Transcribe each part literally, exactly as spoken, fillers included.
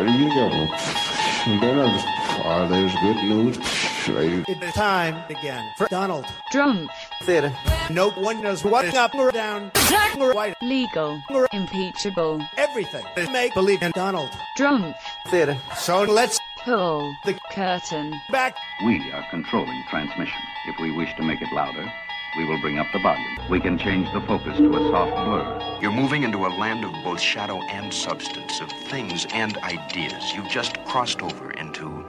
There you go. And then I just, oh, there's good news. It's time again for Donald Trump. Theater. No one knows what's up or down. Black or white. Legal. Impeachable. Everything is make believe in Donald Trump. Theater. So let's pull the curtain back. We are controlling transmission. If we wish to make it louder, we will bring up the volume. We can change the focus to a soft blur. You're moving into a land of both shadow and substance, of things and ideas. You've just crossed over into...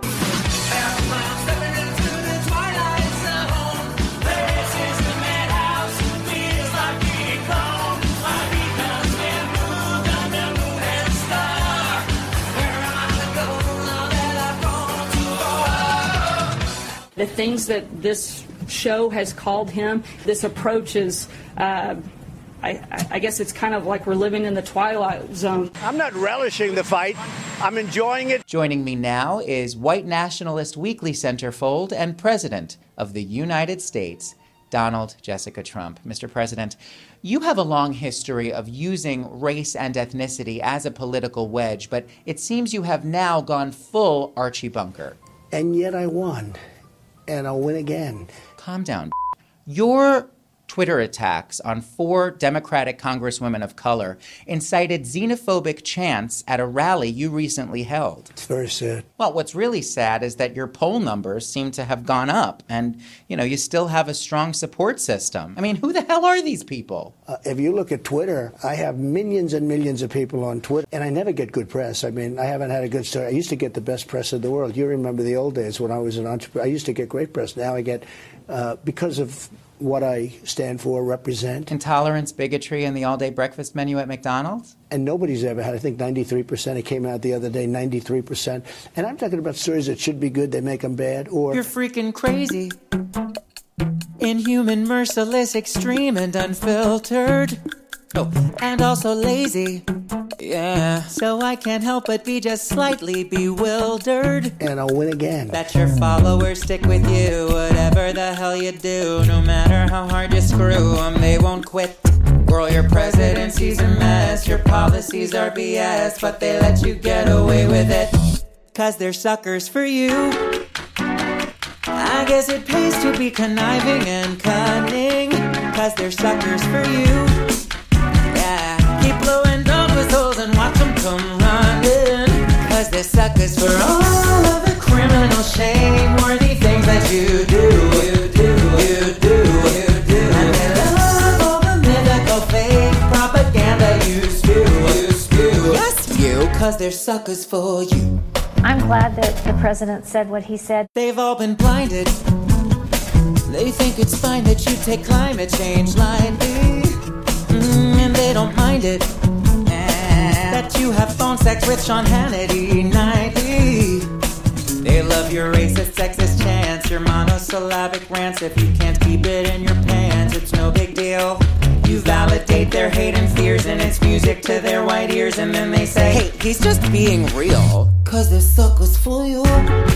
The things that this show has called him, this approach is, uh, I, I guess it's kind of like we're living in the twilight zone. I'm not relishing the fight. I'm enjoying it. Joining me now is White Nationalist Weekly centerfold and President of the United States, Donald Jessica Trump. Mister President, you have a long history of using race and ethnicity as a political wedge, but it seems you have now gone full Archie Bunker. And yet I won. And I'll win again. Calm down. Your Twitter attacks on four Democratic congresswomen of color incited xenophobic chants at a rally you recently held. It's very sad. Well, what's really sad is that your poll numbers seem to have gone up and, you know, you still have a strong support system. I mean, who the hell are these people? Uh, if you look at Twitter, I have millions and millions of people on Twitter, and I never get good press. I mean, I haven't had a good story. I used to get the best press in the world. You remember the old days when I was an entrepreneur. I used to get great press. Now I get, uh, because of what I stand for, represent. Intolerance, bigotry, and the all-day breakfast menu at McDonald's? And nobody's ever had, I think, ninety-three percent. It came out the other day, ninety-three percent. And I'm talking about stories that should be good, they make them bad, or... You're freaking crazy. Inhuman, merciless, extreme, and unfiltered. Oh, and also lazy. Yeah, so I can't help but be just slightly bewildered. And I'll win again. That your followers stick with you, whatever the hell you do. No matter how hard you screw them, they won't quit. Girl, your presidency's a mess, your policies are B S, but they let you get away with it. Cause they're suckers for you. I guess it pays to be conniving and cunning, cause they're suckers for you. Yeah, keep blowing dog whistles and watch them come running, cause they're suckers for all of the criminal shame-worthy things that you do, you do, you do, you do. And they love all the mythical fake propaganda you spew, you spew. Yes, you, cause they're suckers for you. I'm glad that the president said what he said. They've all been blinded. They think it's fine that you take climate change lightly, mm, and they don't mind it that you have phone sex with Sean Hannity nightly. They love your racist, sexist chants, your monosyllabic rants. If you can't keep it in your pants, it's no big deal. You validate their hate and fears, and it's music to their white ears. And then they say, hey, he's just being real, cause they're suckers for you.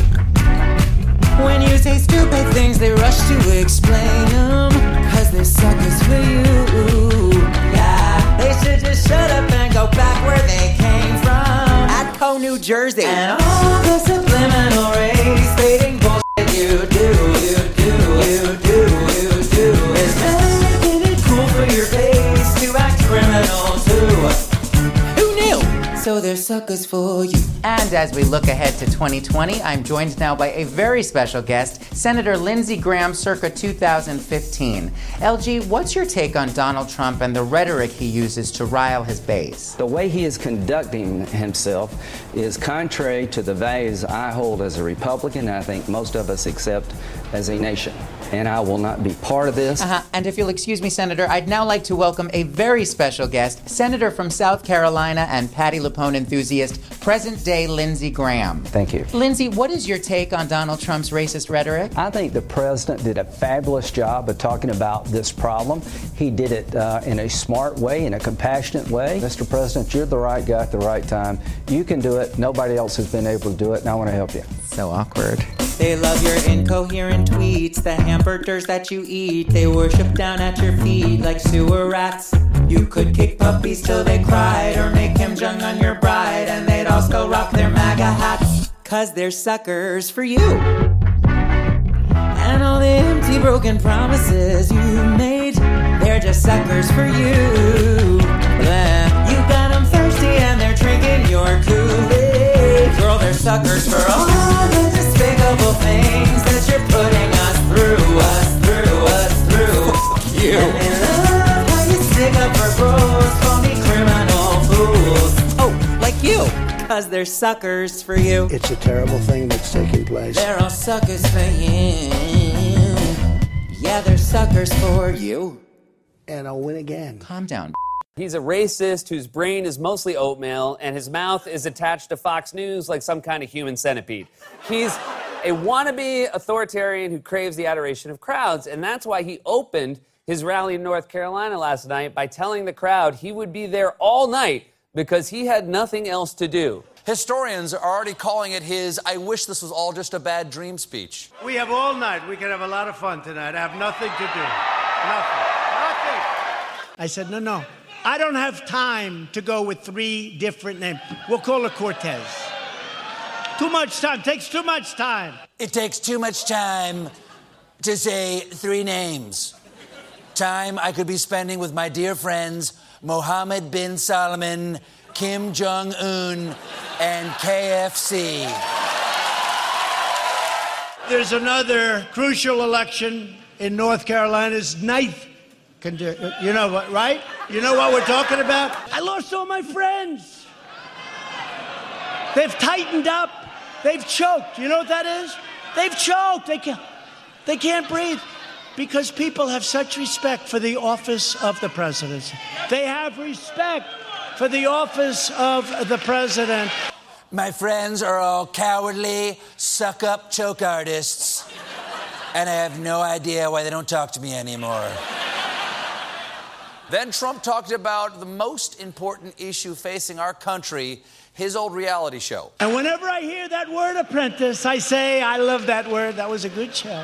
When you say stupid things, they rush to explain them, cause they're suckers for you. Yeah, they should just shut up and go back where they came from, Atco, New Jersey. And all the subliminal race baiting bullshit you do, you do, you do, you do, is making it cool for your face to act criminal too. Who knew? So they're suckers for you. And as we look ahead to twenty twenty, I'm joined now by a very special guest, Senator Lindsey Graham, circa two thousand fifteen. L G, what's your take on Donald Trump and the rhetoric he uses to rile his base? The way he is conducting himself is contrary to the values I hold as a Republican, and I think most of us accept as a nation. And I will not be part of this. Uh-huh. And if you'll excuse me, Senator, I'd now like to welcome a very special guest, Senator from South Carolina and Patti LuPone enthusiast, present-day Lindsey Graham. Thank you. Lindsey, what is your take on Donald Trump's racist rhetoric? I think the president did a fabulous job of talking about this problem. He did it uh, in a smart way, in a compassionate way. Mister President, you're the right guy at the right time. You can do it. Nobody else has been able to do it, and I want to help you. So awkward. They love your incoherent tweets, the hamburgers that you eat. They worship down at your feet like sewer rats. You could kick puppies till they cried, or make Kim Jong-un your bride, and they'd all still rock their MAGA hats, cause they're suckers for you. And all the empty broken promises you made, they're just suckers for you. Blah. You got them thirsty and they're drinking your Kool-Aid. Girl, they're suckers for all the despicable things that you're putting us through, us through, us through. You. And they love how you stick up for bros, phony criminal fools. Oh, like you, cause they're suckers for you. It's a terrible thing that's taking place. They're all suckers for you. Yeah, they're suckers for you. And I'll win again. Calm down. He's a racist whose brain is mostly oatmeal and his mouth is attached to Fox News like some kind of human centipede. He's a wannabe authoritarian who craves the adoration of crowds, and that's why he opened his rally in North Carolina last night by telling the crowd he would be there all night because he had nothing else to do. Historians are already calling it his "I wish this was all just a bad dream" speech. We have all night. We can have a lot of fun tonight. I have nothing to do. Nothing. Nothing. I said, no, no. I don't have time to go with three different names. We'll call it Cortez. Too much time. Takes too much time. It takes too much time to say three names. Time I could be spending with my dear friends Mohammed bin Salman, Kim Jong-un, and K F C. There's another crucial election in North Carolina's ninth. Condi- you know what, right? You know what we're talking about? I lost all my friends. They've tightened up. They've choked. You know what that is? They've choked. They can't, they can't breathe because people have such respect for the office of the presidency. They have respect for the office of the president. My friends are all cowardly, suck-up choke artists, and I have no idea why they don't talk to me anymore. Then Trump talked about the most important issue facing our country, his old reality show. And whenever I hear that word apprentice, I say, I love that word. That was a good show.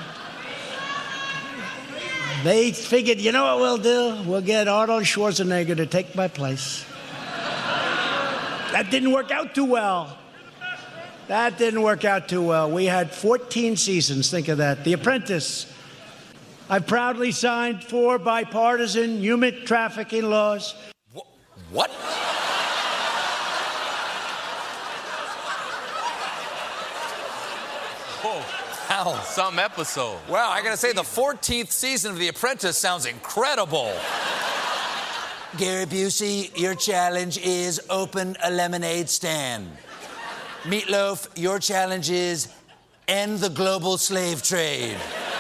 They figured, you know what we'll do? We'll get Arnold Schwarzenegger to take my place. That didn't work out too well. That didn't work out too well. We had fourteen seasons, think of that. The Apprentice. I proudly signed four bipartisan human trafficking laws. What? Oh, hell, some episode. Wow, I gotta say, the fourteenth season of The Apprentice sounds incredible. Gary Busey, your challenge is open a lemonade stand. Meatloaf, your challenge is end the global slave trade.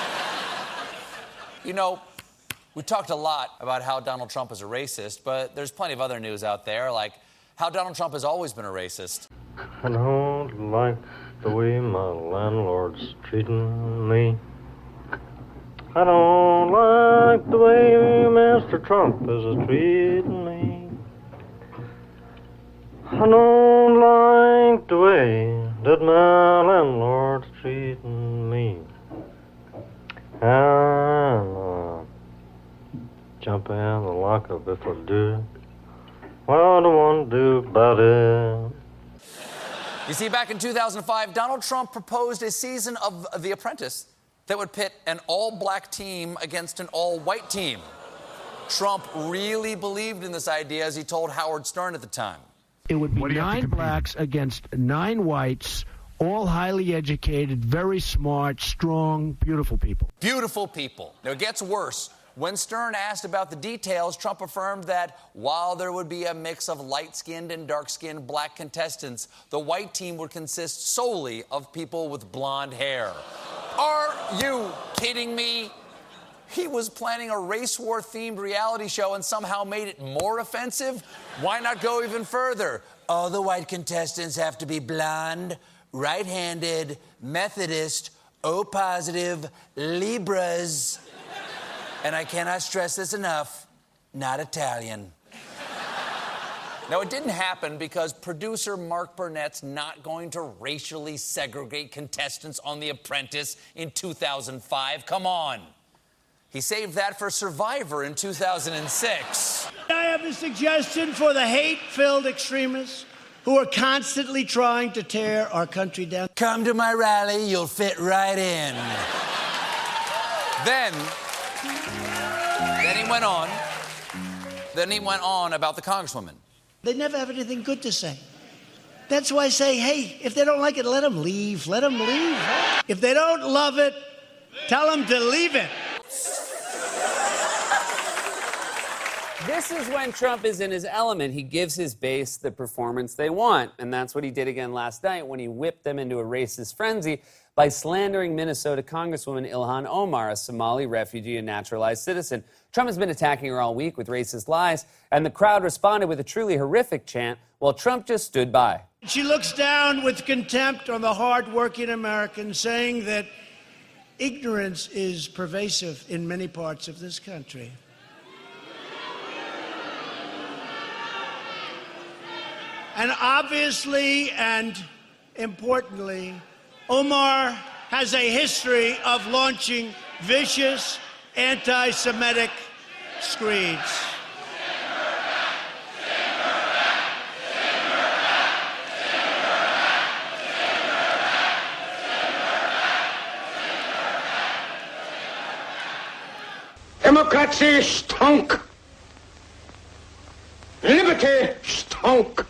You know, we talked a lot about how Donald Trump is a racist, but there's plenty of other news out there, like how Donald Trump has always been a racist. I don't like the way my landlord's treating me. I don't like the way Mister Trump is treating me. I don't like the way that my landlord's treating me. And uh, jump in the lockup if I do. What do I want to do about it? You see, back in two thousand five, Donald Trump proposed a season of The Apprentice that would pit an all-black team against an all-white team. Trump really believed in this idea, as he told Howard Stern at the time. It would be nine blacks against nine whites, all highly educated, very smart, strong, beautiful people. Beautiful people. Now, it gets worse. When Stern asked about the details, Trump affirmed that while there would be a mix of light-skinned and dark-skinned black contestants, the white team would consist solely of people with blonde hair. Are you kidding me? He was planning a race war-themed reality show and somehow made it more offensive? Why not go even further? All the white contestants have to be blonde, right-handed, Methodist, O-positive, Libras, and I cannot stress this enough, not Italian. Now, it didn't happen because producer Mark Burnett's not going to racially segregate contestants on The Apprentice in two thousand five. Come on. He saved that for Survivor in two thousand six. I have a suggestion for the hate-filled extremists who are constantly trying to tear our country down. Come to my rally, you'll fit right in. Then, then he went on. Then he went on about the Congresswoman. They never have anything good to say. That's why I say, hey, if they don't like it, let them leave. Let them leave. If they don't love it, tell them to leave it. This is when Trump is in his element. He gives his base the performance they want. And that's what he did again last night when he whipped them into a racist frenzy by slandering Minnesota Congresswoman Ilhan Omar, a Somali refugee and naturalized citizen. Trump has been attacking her all week with racist lies, and the crowd responded with a truly horrific chant while Trump just stood by. She looks down with contempt on the hard-working Americans, saying that ignorance is pervasive in many parts of this country. And obviously and importantly, Omar has a history of launching vicious anti-Semitic screeds. Democracy stunk. Liberty stunk.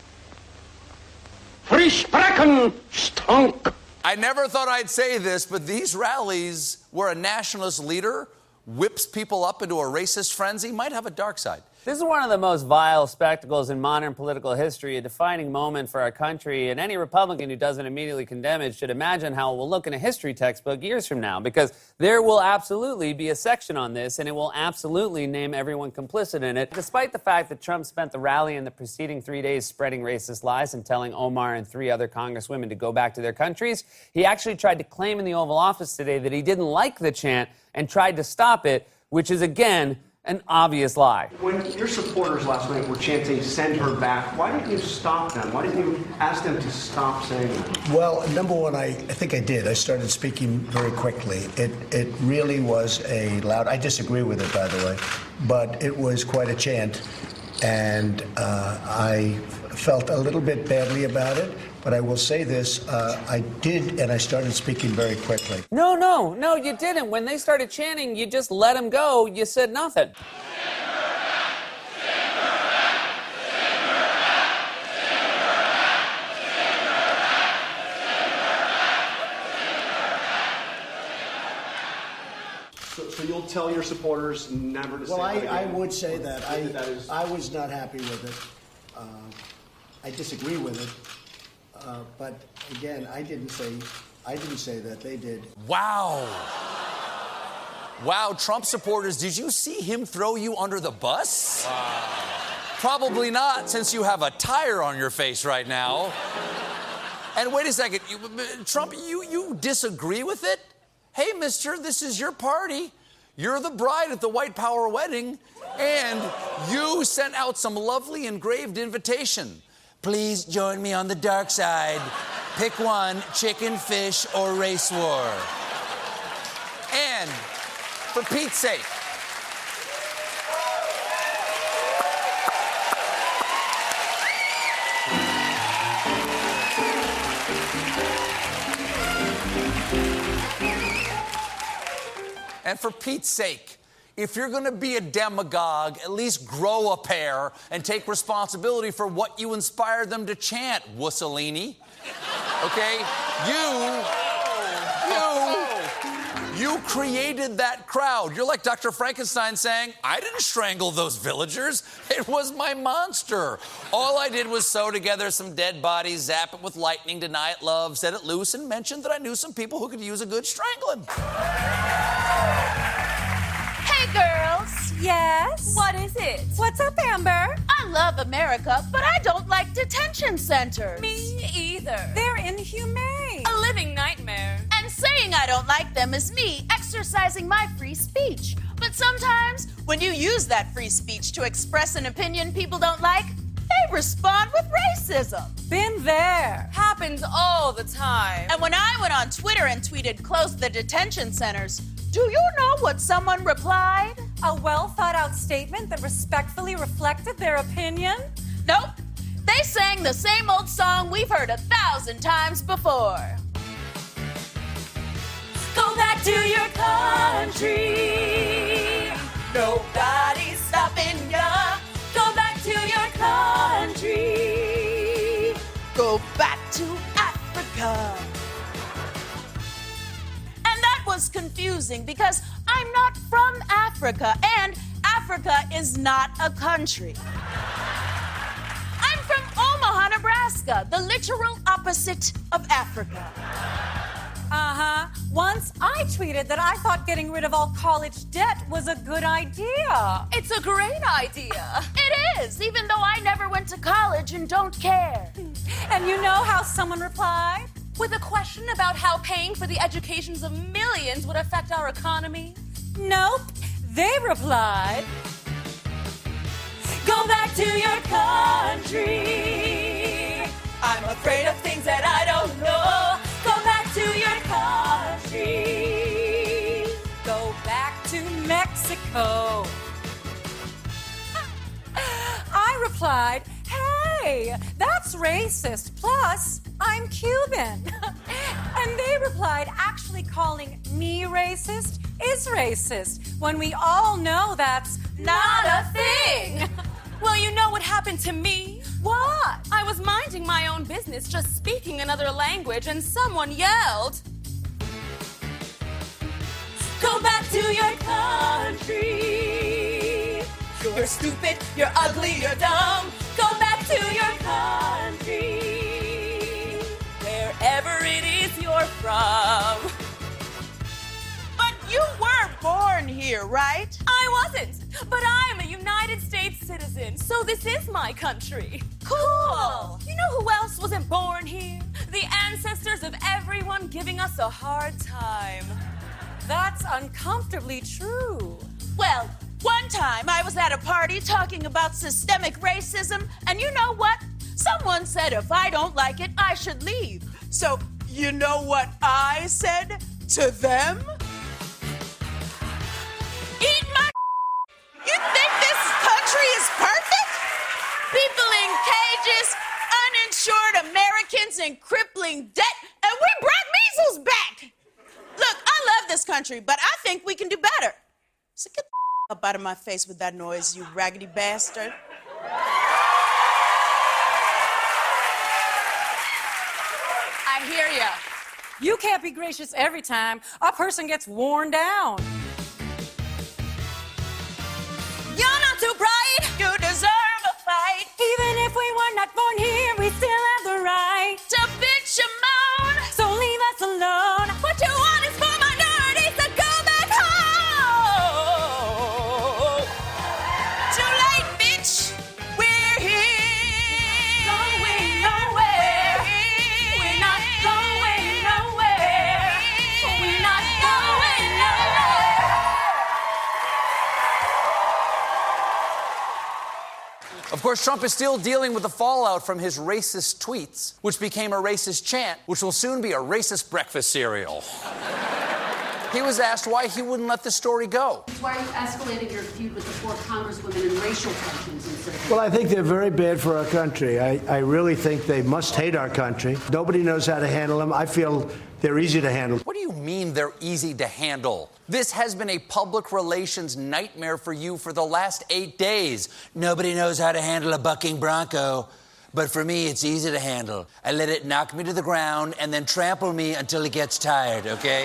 Free sprechen stunk. I never thought I'd say this, but these rallies where a nationalist leader whips people up into a racist frenzy might have a dark side. This is one of the most vile spectacles in modern political history, a defining moment for our country, and any Republican who doesn't immediately condemn it should imagine how it will look in a history textbook years from now, because there will absolutely be a section on this, and it will absolutely name everyone complicit in it. Despite the fact that Trump spent the rally and the preceding three days spreading racist lies and telling Omar and three other congresswomen to go back to their countries, he actually tried to claim in the Oval Office today that he didn't like the chant and tried to stop it, which is, again, an obvious lie. When your supporters last night were chanting, send her back, why didn't you stop them? Why didn't you ask them to stop saying that? Well, number one, I, I think I did. I started speaking very quickly. It, it really was a loud, I disagree with it, by the way, but it was quite a chant. And uh, I felt a little bit badly about it. But I will say this, uh, I did, and I started speaking very quickly. No, no, no, you didn't. When they started chanting, you just let them go. You said nothing. So, so you'll tell your supporters never to say Well, I, that I again? would say that. I, that is... I was not happy with it. Uh, I disagree with it. Uh, but again, I didn't say, I didn't say that. They did. Wow. Wow, Trump supporters, did you see him throw you under the bus? Wow. Probably not, since you have a tire on your face right now. And wait a second, you, Trump, you, you disagree with it? Hey, mister, this is your party. You're the bride at the White Power wedding, and you sent out some lovely engraved invitation. Please join me on the dark side. Pick one, chicken, fish, or race war. And, for Pete's sake, and for Pete's sake, if you're going to be a demagogue, at least grow a pair and take responsibility for what you inspired them to chant, Wussolini. Okay? You, you, you created that crowd. You're like Doctor Frankenstein saying, I didn't strangle those villagers. It was my monster. All I did was sew together some dead bodies, zap it with lightning, deny it love, set it loose, and mention that I knew some people who could use a good strangling. Hey, girls. Yes? What is it? What's up, Amber? I love America, but I don't like detention centers. Me either. They're inhumane. A living nightmare. And saying I don't like them is me exercising my free speech. But sometimes, when you use that free speech to express an opinion people don't like, they respond with racism. Been there. Happens all the time. And when I went on Twitter and tweeted, close the detention centers, Do you know what someone replied? A well-thought-out statement that respectfully reflected their opinion? Nope. They sang the same old song we've heard a thousand times before. Go back to your country. Nobody's stopping ya. Go back to your country. Go back to Africa. And that was confusing because I'm not from Africa, and Africa is not a country. I'm from Omaha, Nebraska, the literal opposite of Africa. Uh-huh. Once I tweeted that I thought getting rid of all college debt was a good idea. It's a great idea. It is, even though I never went to college and don't care. And you know how someone replied? With a question about how paying for the educations of millions would affect our economy? Nope. They replied, go back to your country. I'm afraid of things that I don't know. Go back to your country. Go back to Mexico. I replied, hey, that's racist. Plus, I'm Cuban. And they replied, actually calling me racist is racist, when we all know that's not a thing. Well, you know what happened to me? What? I was minding my own business, just speaking another language, and someone yelled, go back to your country. You're stupid, you're ugly, you're dumb. Go back to your country. Wherever it is you're from. But you were born here, right? I wasn't, but I'm a United States citizen, so this is my country. Cool. You know who else wasn't born here? The ancestors of everyone giving us a hard time. That's uncomfortably true. Well, one time I was at a party talking about systemic racism, and you know what? Someone said if I don't like it, I should leave. So, you know what I said to them? Eat my You think this country is perfect? People in cages, uninsured Americans in crippling debt, and we brought measles back. Look, I love this country, but I think we can do better. So get the up out of my face with that noise, you raggedy bastard. I hear ya. You can't be gracious every time a person gets worn down. You're not too bright. You deserve a fight. Even if we were not born here, we still have the right to bitch and moan. So leave us alone. What you want is for minorities to go back home. Too late, bitch. We're here. Going nowhere. We're not going nowhere. We're not going nowhere. Of course, Trump is still dealing with the fallout from his racist tweets, which became a racist chant, which will soon be a racist breakfast cereal. He was asked why he wouldn't let the story go. Why are you escalating your feud with the four congresswomen and racial tensions in Cincinnati? Well, I think they're very bad for our country. I, I really think they must hate our country. Nobody knows how to handle them. I feel they're easy to handle. What do you mean they're easy to handle? This has been a public relations nightmare for you for the last eight days. Nobody knows how to handle a bucking bronco. But for me, it's easy to handle. I let it knock me to the ground and then trample me until it gets tired, okay?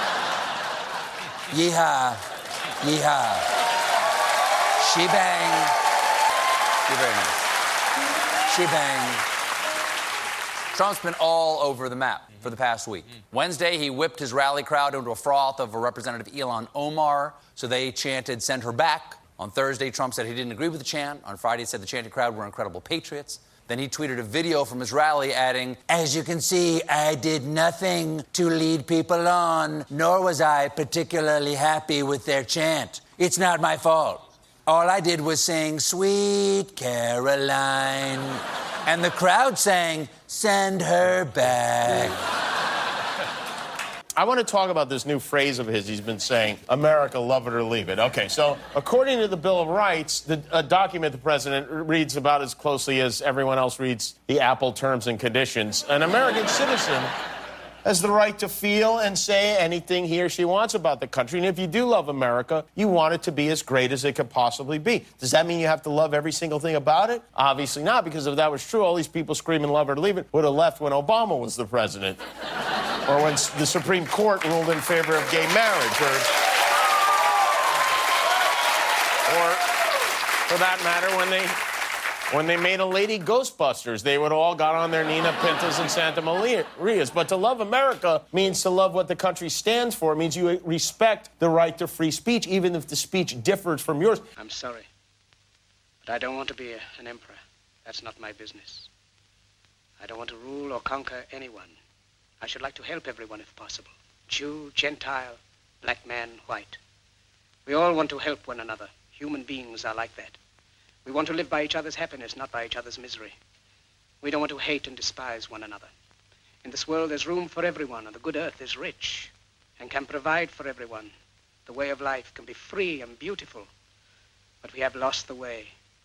Yeehaw. Yeehaw. She-bang. You're very nice. She-bang. Trump's been all over the map for the past week. Wednesday, he whipped his rally crowd into a froth over Representative Ilhan Omar, so they chanted, "Send her back." On Thursday, Trump said he didn't agree with the chant. On Friday, he said the chanting crowd were incredible patriots. Then he tweeted a video from his rally adding, "As you can see, I did nothing to lead people on, nor was I particularly happy with their chant. It's not my fault. All I did was sing, 'Sweet Caroline,' and the crowd sang, 'Send her back.'" I want to talk about this new phrase of his he's been saying, America, love it or leave it. Okay, so according to the Bill of Rights, the a document the president reads about as closely as everyone else reads the Apple terms and conditions. An American citizen has the right to feel and say anything he or she wants about the country. And if you do love America, you want it to be as great as it could possibly be. Does that mean you have to love every single thing about it? Obviously not, because if that was true, all these people screaming love it or leave it would have left when Obama was the president. Or when the Supreme Court ruled in favor of gay marriage. Or, or for that matter, when they... When they made a Lady Ghostbusters, they would all got on their Nina Pintas and Santa Marias. But to love America means to love what the country stands for. It means you respect the right to free speech, even if the speech differs from yours. I'm sorry, but I don't want to be a, an emperor. That's not my business. I don't want to rule or conquer anyone. I should like to help everyone if possible. Jew, Gentile, black man, white. We all want to help one another. Human beings are like that. We want to live by each other's happiness, not by each other's misery. We don't want to hate and despise one another. In this world, there's room for everyone, and the good earth is rich and can provide for everyone. The way of life can be free and beautiful, but we have lost the way.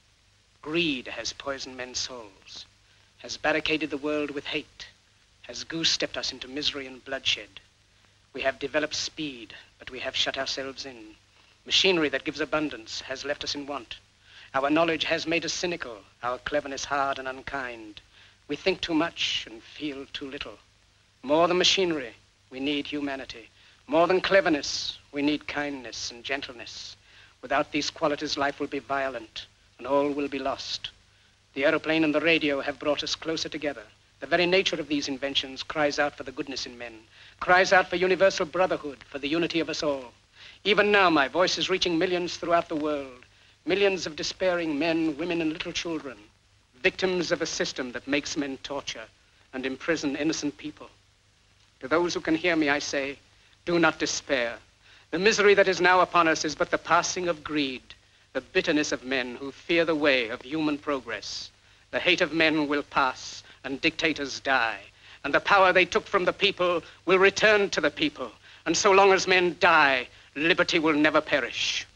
Greed has poisoned men's souls, has barricaded the world with hate, has goose-stepped us into misery and bloodshed. We have developed speed, but we have shut ourselves in. Machinery that gives abundance has left us in want. Our knowledge has made us cynical, our cleverness hard and unkind. We think too much and feel too little. More than machinery, we need humanity. More than cleverness, we need kindness and gentleness. Without these qualities, life will be violent and all will be lost. The aeroplane and the radio have brought us closer together. The very nature of these inventions cries out for the goodness in men, cries out for universal brotherhood, for the unity of us all. Even now, my voice is reaching millions throughout the world. Millions of despairing men, women, and little children, victims of a system that makes men torture and imprison innocent people. To those who can hear me, I say, do not despair. The misery that is now upon us is but the passing of greed, the bitterness of men who fear the way of human progress. The hate of men will pass and dictators die, and the power they took from the people will return to the people. And so long as men die, liberty will never perish.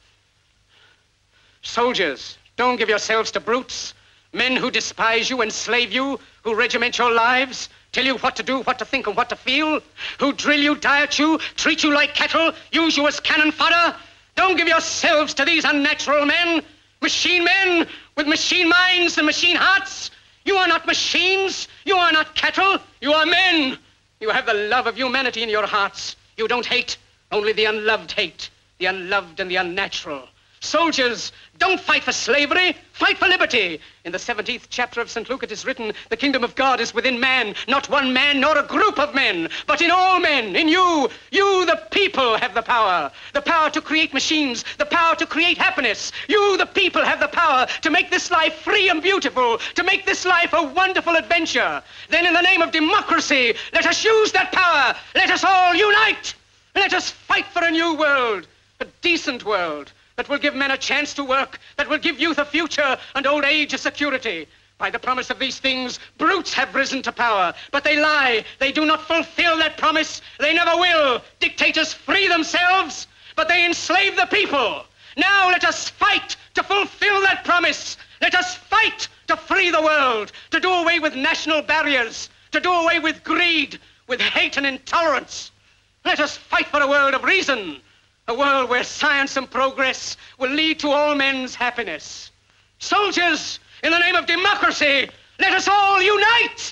Soldiers, don't give yourselves to brutes, men who despise you, enslave you, who regiment your lives, tell you what to do, what to think, and what to feel, who drill you, diet you, treat you like cattle, use you as cannon fodder. Don't give yourselves to these unnatural men, machine men with machine minds and machine hearts. You are not machines, you are not cattle, you are men. You have the love of humanity in your hearts. You don't hate, only the unloved hate, the unloved and the unnatural. Soldiers, don't fight for slavery, fight for liberty. In the seventeenth chapter of Saint Luke it is written, the kingdom of God is within man, not one man nor a group of men, but in all men, in you. You, the people, have the power. The power to create machines, the power to create happiness. You, the people, have the power to make this life free and beautiful, to make this life a wonderful adventure. Then in the name of democracy, let us use that power. Let us all unite. Let us fight for a new world, a decent world, that will give men a chance to work, that will give youth a future and old age a security. By the promise of these things, brutes have risen to power, but they lie. They do not fulfill that promise. They never will. Dictators free themselves, but they enslave the people. Now let us fight to fulfill that promise. Let us fight to free the world, to do away with national barriers, to do away with greed, with hate and intolerance. Let us fight for a world of reason, a world where science and progress will lead to all men's happiness. Soldiers, in the name of democracy, let us all unite!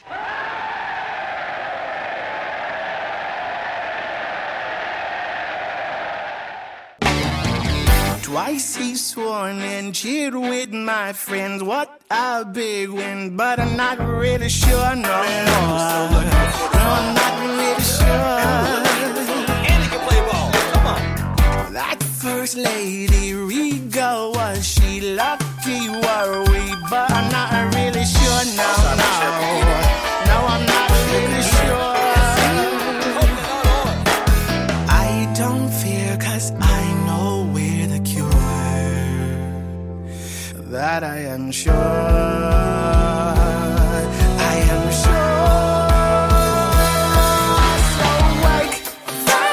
Twice he sworn and cheered with my friends. What a big win, but I'm not really sure no more. No, I'm not really sure. That first lady, Riga, was she lucky, were we? But I'm not really sure, no, no. No, I'm not really sure. I don't fear, cause I know we're the cure. That I am sure. I am sure. So wake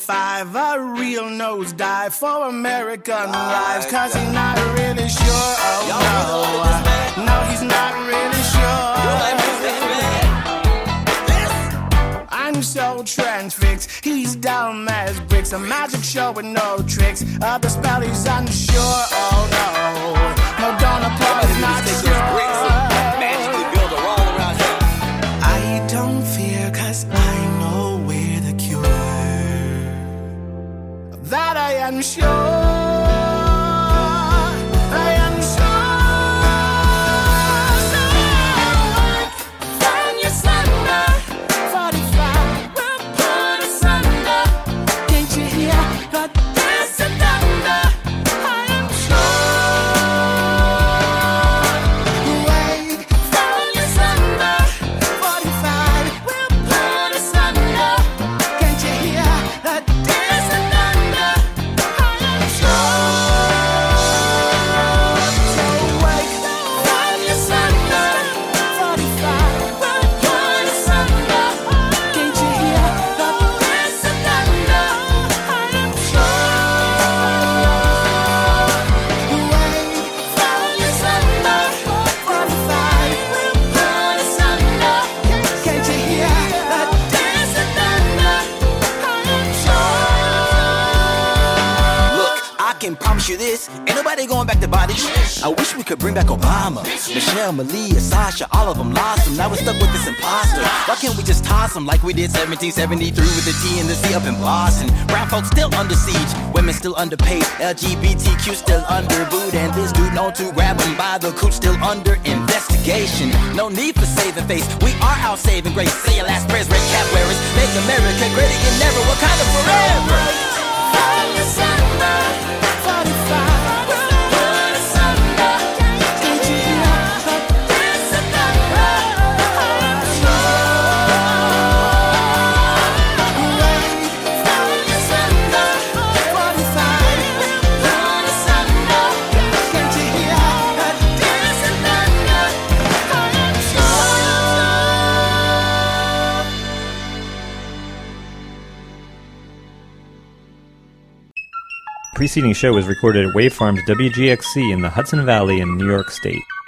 forty-five, a real nosedive for American lives, cause he's not really sure, oh no, no, he's not really sure. I'm so transfixed, he's dumb as bricks, a magic show with no tricks, of the spell he's unsure, oh no, no, don't apply, he's not sure. I don't fear, cause I know we're the cure, that I am sure. This. Ain't nobody going back to body. I wish we could bring back Obama, Michelle, Malia, Sasha, all of them lost them. Now we're stuck with this imposter. Why can't we just toss them like we did seventeen seventy-three with the T and the C up in Boston? Brown folks still under siege, women still underpaid, L G B T Q still under boot, and this dude known to grab them by the cooch still under investigation. No need for saving face, we are out saving grace. Say your last prayers, red cap wearers, make America great again never. What kind of forever? The preceding show was recorded at Wave Farms W G X C in the Hudson Valley in New York State.